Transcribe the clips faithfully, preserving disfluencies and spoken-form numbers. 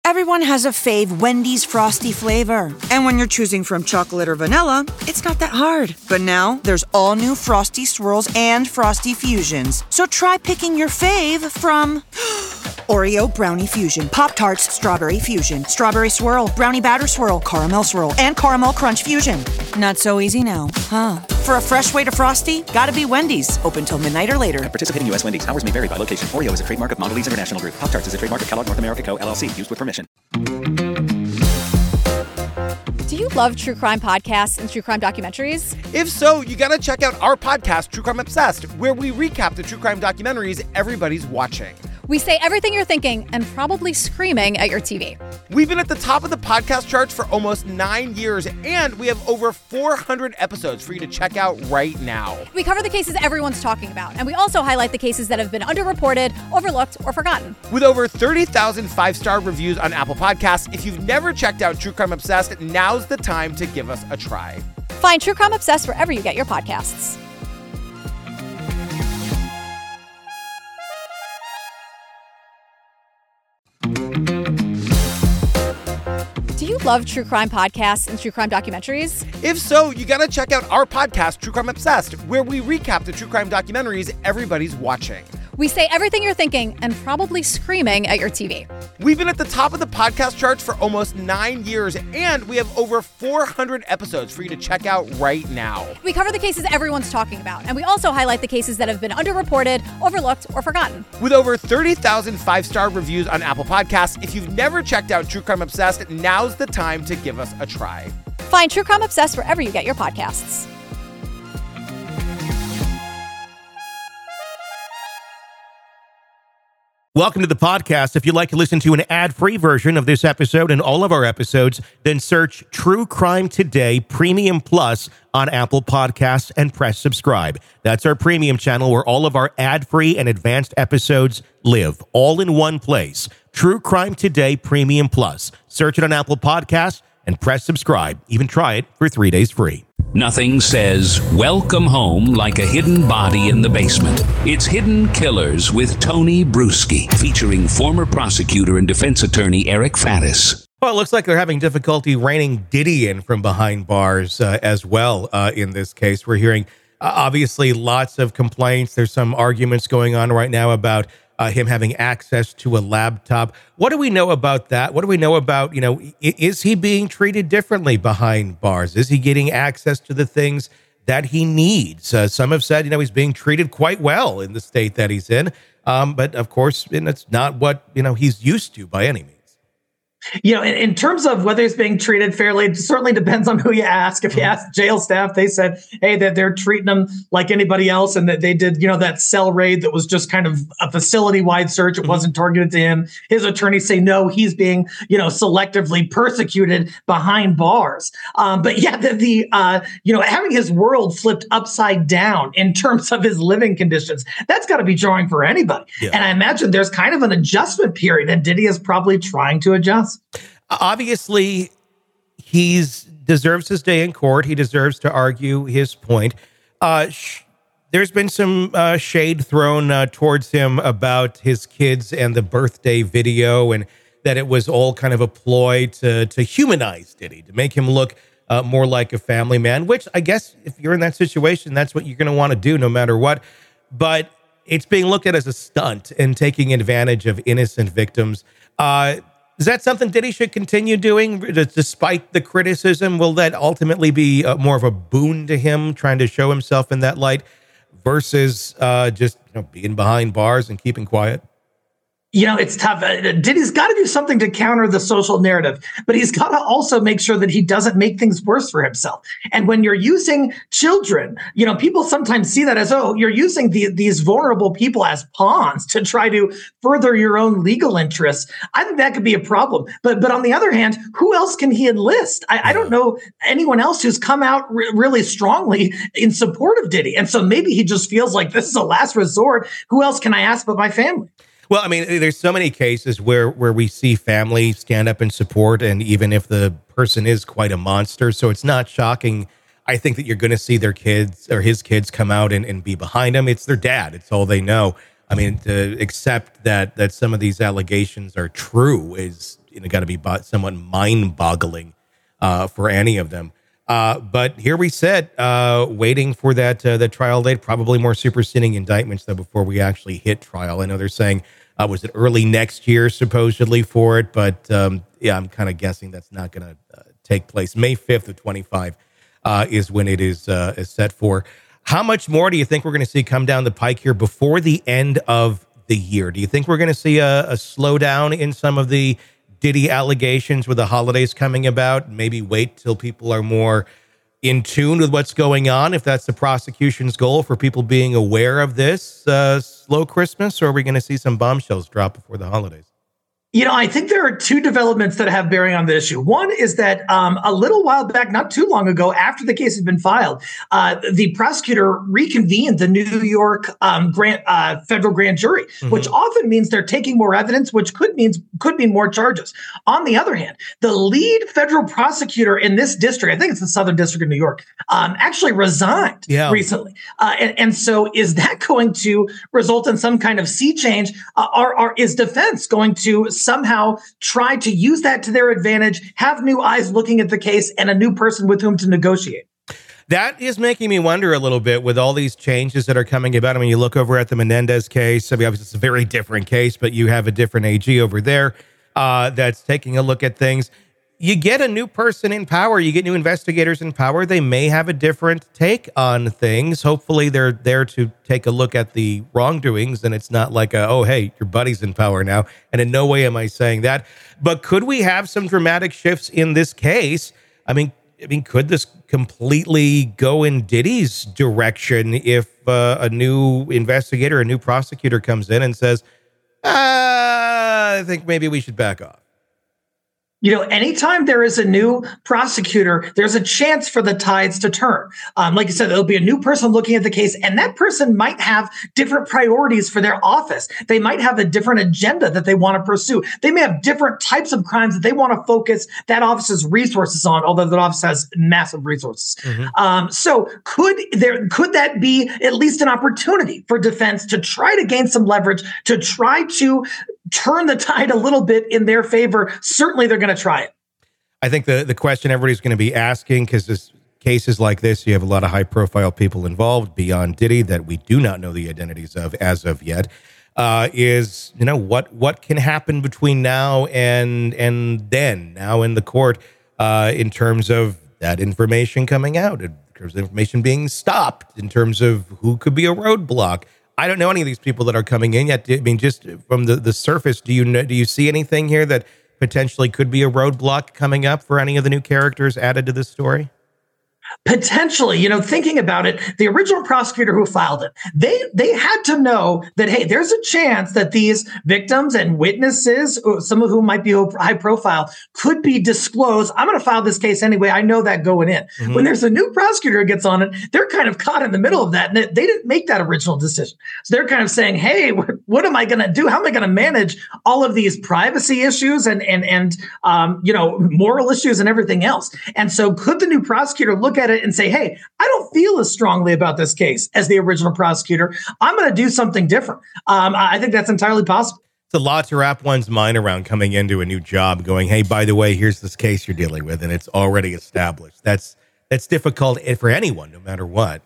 Everyone has a fave Wendy's Frosty flavor. And when you're choosing from chocolate or vanilla, it's not that hard. But now, there's all new Frosty Swirls and Frosty Fusions. So try picking your fave from Oreo Brownie Fusion, Pop-Tarts Strawberry Fusion, Strawberry Swirl, Brownie Batter Swirl, Caramel Swirl, and Caramel Crunch Fusion. Not so easy now, huh? For a fresh way to Frosty, gotta be Wendy's. Open till midnight or later. At participating U S Wendy's, hours may vary by location. Oreo is a trademark of Mondelez International Group. Pop-Tarts is a trademark of Kellogg North America Co., L L C. Used with permission. Do you love true crime podcasts and true crime documentaries? If so, you gotta check out our podcast, True Crime Obsessed, where we recap the true crime documentaries everybody's watching. We say everything you're thinking and probably screaming at your T V. We've been at the top of the podcast charts for almost nine years, and we have over four hundred episodes for you to check out right now. We cover the cases everyone's talking about, and we also highlight the cases that have been underreported, overlooked, or forgotten. With over thirty thousand five-star reviews on Apple Podcasts, if you've never checked out True Crime Obsessed, now's the time to give us a try. Find True Crime Obsessed wherever you get your podcasts. Do you love true crime podcasts and true crime documentaries? If so, you gotta check out our podcast, True Crime Obsessed, where we recap the true crime documentaries everybody's watching. We say everything you're thinking and probably screaming at your T V. We've been at the top of the podcast charts for almost nine years, and we have over four hundred episodes for you to check out right now. We cover the cases everyone's talking about, and we also highlight the cases that have been underreported, overlooked, or forgotten. With over thirty thousand five-star reviews on Apple Podcasts, if you've never checked out True Crime Obsessed, now's the time to give us a try. Find True Crime Obsessed wherever you get your podcasts. Welcome to the podcast. If you'd like to listen to an ad-free version of this episode and all of our episodes, then search True Crime Today Premium Plus on Apple Podcasts and press subscribe. That's our premium channel where all of our ad-free and advanced episodes live, all in one place. True Crime Today Premium Plus. Search it on Apple Podcasts and press subscribe. Even try it for three days free. Nothing says welcome home like a hidden body in the basement. It's Hidden Killers with Tony Bruschi, featuring former prosecutor and defense attorney Eric Faddis. Well, it looks like they're having difficulty reining Diddy in from behind bars uh, as well uh, in this case. We're hearing, uh, obviously, lots of complaints. There's some arguments going on right now about Uh, him having access to a laptop. What do we know about that? What do we know about, you know, I- is he being treated differently behind bars? Is he getting access to the things that he needs? Uh, some have said, you know, he's being treated quite well in the state that he's in. Um, but of course, and it's not what, you know, he's used to by any means. You know, in, in terms of whether it's being treated fairly, it certainly depends on who you ask. If you ask jail staff, they said, hey, that they're treating them like anybody else, and that they did, you know, that cell raid that was just kind of a facility-wide search. It wasn't targeted to him. His attorneys say, no, he's being, you know, selectively persecuted behind bars. Um, but yeah, the, the uh, you know, having his world flipped upside down in terms of his living conditions, that's got to be jarring for anybody. Yeah. And I imagine there's kind of an adjustment period, and Diddy is probably trying to adjust. Obviously, he's deserves his day in court. He deserves to argue his point. Uh, sh- there's been some uh, shade thrown uh, towards him about his kids and the birthday video, and that it was all kind of a ploy to to humanize Diddy, to make him look uh, more like a family man, which I guess if you're in that situation, that's what you're going to want to do no matter what. But it's being looked at as a stunt and taking advantage of innocent victims. Uh, Is that something Diddy should continue doing despite the criticism? Will that ultimately be uh, more of a boon to him trying to show himself in that light versus uh, just you know, being behind bars and keeping quiet? You know, it's tough. Diddy's got to do something to counter the social narrative, but he's got to also make sure that he doesn't make things worse for himself. And when you're using children, you know, people sometimes see that as, oh, you're using the, these vulnerable people as pawns to try to further your own legal interests. I think that could be a problem. But but on the other hand, who else can he enlist? I, I don't know anyone else who's come out re- really strongly in support of Diddy. And so maybe he just feels like this is a last resort. Who else can I ask but my family? Well, I mean, there's so many cases where, where we see family stand up in support, and even if the person is quite a monster, so it's not shocking, I think, that you're going to see their kids or his kids come out and, and be behind him. It's their dad. It's all they know. I mean, to accept that that some of these allegations are true is, you know, got to be somewhat mind-boggling uh, for any of them. Uh, but here we sit, uh, waiting for that uh, the trial date. Probably more superseding indictments though before we actually hit trial. I know they're saying uh, was it early next year supposedly for it, but um, yeah, I'm kind of guessing that's not going to uh, take place. May fifth of twenty-five uh, is when it is uh, is set for. How much more do you think we're going to see come down the pike here before the end of the year? Do you think we're going to see a, a slowdown in some of the Diddy allegations with the holidays coming about? Maybe wait till people are more in tune with what's going on, if that's the prosecution's goal, for people being aware of this uh, slow Christmas, or are we going to see some bombshells drop before the holidays? You know, I think there are two developments that have bearing on the issue. One is that um, a little while back, not too long ago, after the case had been filed, uh, the prosecutor reconvened the New York um, grand, uh, federal grand jury, mm-hmm. which often means they're taking more evidence, which could means could mean more charges. On the other hand, the lead federal prosecutor in this district, I think it's the Southern District of New York, um, actually resigned yeah. recently. Uh, and, and so is that going to result in some kind of sea change? Uh, or, or is defense going to somehow try to use that to their advantage, have new eyes looking at the case and a new person with whom to negotiate? That is making me wonder a little bit with all these changes that are coming about. I mean, you look over at the Menendez case. I mean, obviously it's a very different case, but you have a different A G over there uh, that's taking a look at things. You get a new person in power. You get new investigators in power. They may have a different take on things. Hopefully they're there to take a look at the wrongdoings, and it's not like, a, oh, hey, your buddy's in power now. And in no way am I saying that. But could we have some dramatic shifts in this case? I mean, I mean, could this completely go in Diddy's direction if uh, a new investigator, a new prosecutor comes in and says, uh, I think maybe we should back off? You know, anytime there is a new prosecutor, there's a chance for the tides to turn. Um, like you said, there'll be a new person looking at the case, and that person might have different priorities for their office. They might have a different agenda that they want to pursue. They may have different types of crimes that they want to focus that office's resources on, although that office has massive resources. Mm-hmm. Um, so could there could that be at least an opportunity for defense to try to gain some leverage, to try to turn the tide a little bit in their favor? Certainly they're going to try it. I think the, the question everybody's going to be asking, because this cases like this, you have a lot of high profile people involved beyond Diddy that we do not know the identities of as of yet, uh, is, you know, what, what can happen between now and, and then now in the court, uh, in terms of that information coming out, in terms of information being stopped, in terms of who could be a roadblock. I don't know any of these people that are coming in yet. I mean, just from the, the surface, do you know, do you see anything here that potentially could be a roadblock coming up for any of the new characters added to this story? Potentially, you know, thinking about it, the original prosecutor who filed it, they they had to know that, hey, there's a chance that these victims and witnesses, some of whom might be high profile, could be disclosed. I'm going to file this case anyway. I know that going in. Mm-hmm. When there's a new prosecutor who gets on it, they're kind of caught in the middle of that. And they didn't make that original decision. So they're kind of saying, hey, what, what am I going to do? How am I going to manage all of these privacy issues and, and, and um, you know, moral issues and everything else? And so could the new prosecutor look at it and say, hey, I don't feel as strongly about this case as the original prosecutor. I'm going to do something different. Um, I think that's entirely possible. It's a lot to wrap one's mind around coming into a new job going, hey, by the way, here's this case you're dealing with, and it's already established. That's that's difficult for anyone, no matter what.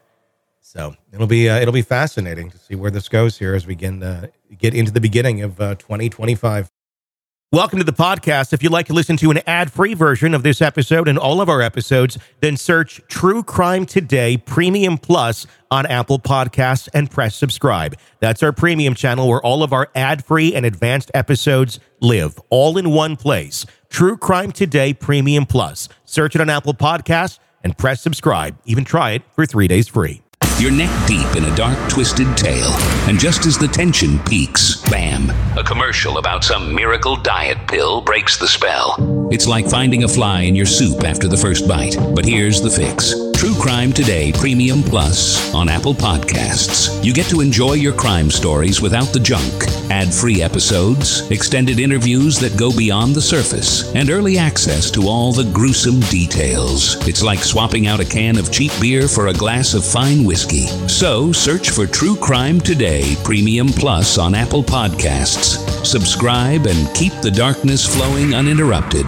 So it'll be uh, it'll be fascinating to see where this goes here as we get, uh, get into the beginning of uh, twenty twenty-five. Welcome to the podcast. If you'd like to listen to an ad-free version of this episode and all of our episodes, then search True Crime Today Premium Plus on Apple Podcasts and press subscribe. That's our premium channel where all of our ad-free and advanced episodes live, all in one place. True Crime Today Premium Plus. Search it on Apple Podcasts and press subscribe. Even try it for three days free. You're neck deep in a dark, twisted tale, and just as the tension peaks, bam, a commercial about some miracle diet pill breaks the spell. It's like finding a fly in your soup after the first bite. But here's the fix. True Crime Today Premium Plus on Apple Podcasts. You get to enjoy your crime stories without the junk. Ad-free episodes, extended interviews that go beyond the surface, and early access to all the gruesome details. It's like swapping out a can of cheap beer for a glass of fine whiskey. So search for True Crime Today Premium Plus on Apple Podcasts. Subscribe and keep the darkness flowing uninterrupted.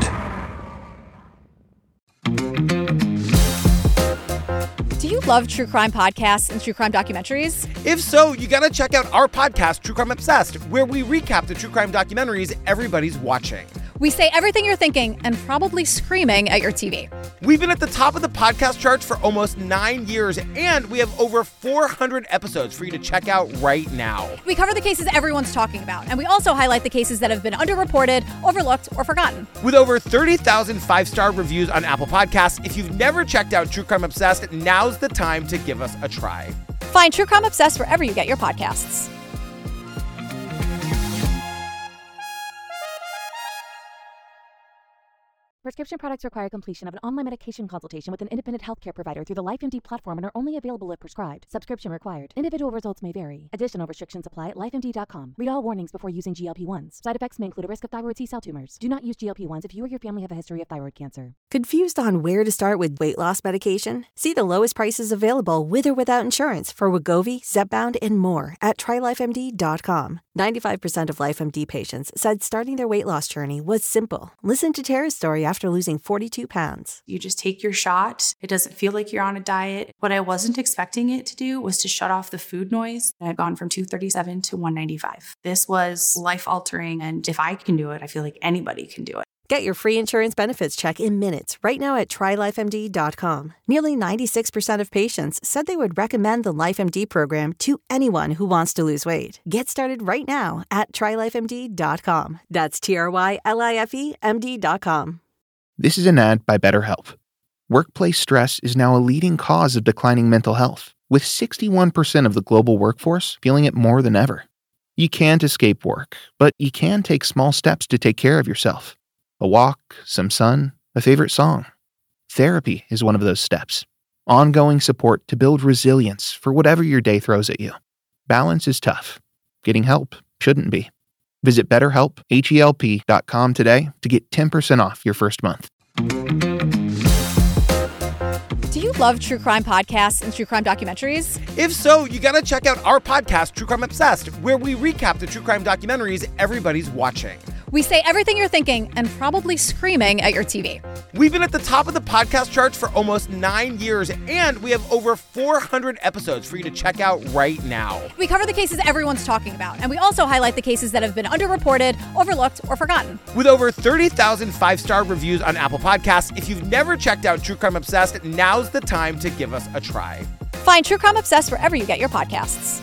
Do you love true crime podcasts and true crime documentaries? If so, you gotta check out our podcast, True Crime Obsessed, where we recap the true crime documentaries everybody's watching. We say everything you're thinking and probably screaming at your T V. We've been at the top of the podcast charts for almost nine years, and we have over four hundred episodes for you to check out right now. We cover the cases everyone's talking about, and we also highlight the cases that have been underreported, overlooked, or forgotten. With over thirty thousand five-star reviews on Apple Podcasts, if you've never checked out True Crime Obsessed, now's the time to give us a try. Find True Crime Obsessed wherever you get your podcasts. Prescription products require completion of an online medication consultation with an independent healthcare provider through the LifeMD platform and are only available if prescribed. Subscription required. Individual results may vary. Additional restrictions apply at life M D dot com. Read all warnings before using G L P ones. Side effects may include a risk of thyroid C-cell tumors. Do not use G L P ones if you or your family have a history of thyroid cancer. Confused on where to start with weight loss medication? See the lowest prices available with or without insurance for Wegovy, Zepbound, and more at try life M D dot com. ninety-five percent of LifeMD patients said starting their weight loss journey was simple. Listen to Tara's story after losing forty-two pounds. You just take your shot. It doesn't feel like you're on a diet. What I wasn't expecting it to do was to shut off the food noise. I've gone from two thirty-seven to one ninety-five. This was life-altering, and if I can do it, I feel like anybody can do it. Get your free insurance benefits check in minutes right now at try life M D dot com. Nearly ninety-six percent of patients said they would recommend the LifeMD program to anyone who wants to lose weight. Get started right now at try life M D dot com. That's T R Y L I F E M D dot com. This is an ad by BetterHelp. Workplace stress is now a leading cause of declining mental health, with sixty-one percent of the global workforce feeling it more than ever. You can't escape work, but you can take small steps to take care of yourself. A walk, some sun, a favorite song. Therapy is one of those steps. Ongoing support to build resilience for whatever your day throws at you. Balance is tough. Getting help shouldn't be. Visit BetterHelp, H E L P dot com today to get ten percent off your first month. Do you love true crime podcasts and true crime documentaries? If so, you gotta check out our podcast, True Crime Obsessed, where we recap the true crime documentaries everybody's watching. We say everything you're thinking and probably screaming at your T V. We've been at the top of the podcast charts for almost nine years, and we have over four hundred episodes for you to check out right now. We cover the cases everyone's talking about, and we also highlight the cases that have been underreported, overlooked, or forgotten. With over thirty thousand five-star reviews on Apple Podcasts, if you've never checked out True Crime Obsessed, now's the time to give us a try. Find True Crime Obsessed wherever you get your podcasts.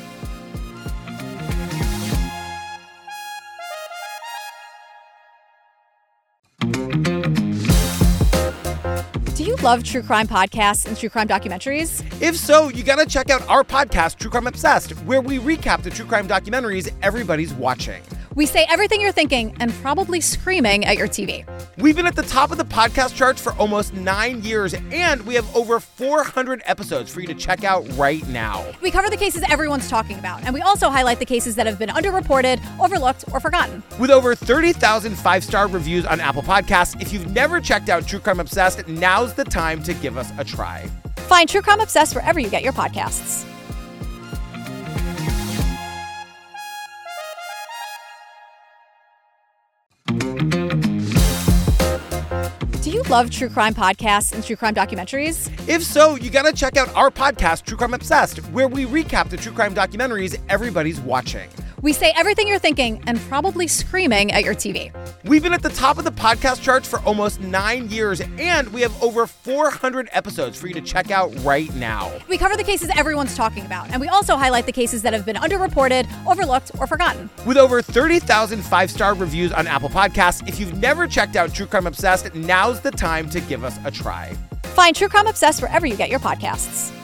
Do you love true crime podcasts and true crime documentaries? If so, you gotta check out our podcast, True Crime Obsessed, where we recap the true crime documentaries everybody's watching. We say everything you're thinking and probably screaming at your T V. We've been at the top of the podcast charts for almost nine years, and we have over four hundred episodes for you to check out right now. We cover the cases everyone's talking about, and we also highlight the cases that have been underreported, overlooked, or forgotten. With over thirty thousand five-star reviews on Apple Podcasts, if you've never checked out True Crime Obsessed, now's the time to give us a try. Find True Crime Obsessed wherever you get your podcasts. Do you love true crime podcasts and true crime documentaries? If so, you gotta check out our podcast, True Crime Obsessed, where we recap the true crime documentaries everybody's watching. We say everything you're thinking and probably screaming at your T V. We've been at the top of the podcast charts for almost nine years, and we have over four hundred episodes for you to check out right now. We cover the cases everyone's talking about, and we also highlight the cases that have been underreported, overlooked, or forgotten. With over thirty thousand five-star reviews on Apple Podcasts, if you've never checked out True Crime Obsessed, now's the time to give us a try. Find True Crime Obsessed wherever you get your podcasts.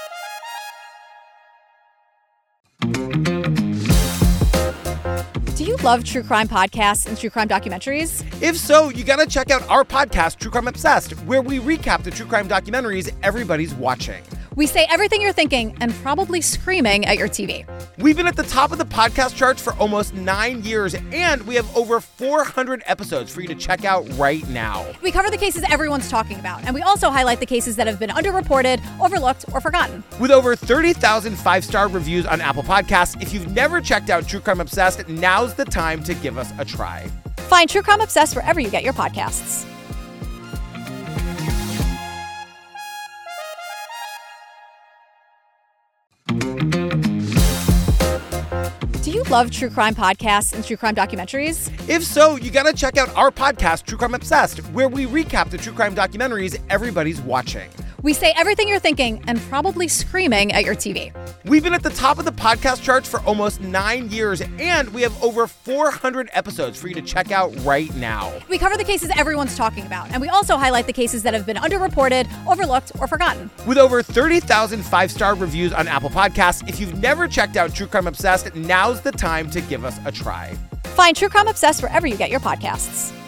Do you love true crime podcasts and true crime documentaries? If so, you gotta check out our podcast, True Crime Obsessed, where we recap the true crime documentaries everybody's watching. We say everything you're thinking and probably screaming at your T V. We've been at the top of the podcast charts for almost nine years, and we have over four hundred episodes for you to check out right now. We cover the cases everyone's talking about, and we also highlight the cases that have been underreported, overlooked, or forgotten. With over thirty thousand five-star reviews on Apple Podcasts, if you've never checked out True Crime Obsessed, now's the time to give us a try. Find True Crime Obsessed wherever you get your podcasts. Do you love true crime podcasts and true crime documentaries? If so, you gotta check out our podcast, True Crime Obsessed, where we recap the true crime documentaries everybody's watching. We say everything you're thinking and probably screaming at your T V. We've been at the top of the podcast charts for almost nine years, and we have over four hundred episodes for you to check out right now. We cover the cases everyone's talking about, and we also highlight the cases that have been underreported, overlooked, or forgotten. With over thirty thousand five-star reviews on Apple Podcasts, if you've never checked out True Crime Obsessed, now's the time to give us a try. Find True Crime Obsessed wherever you get your podcasts.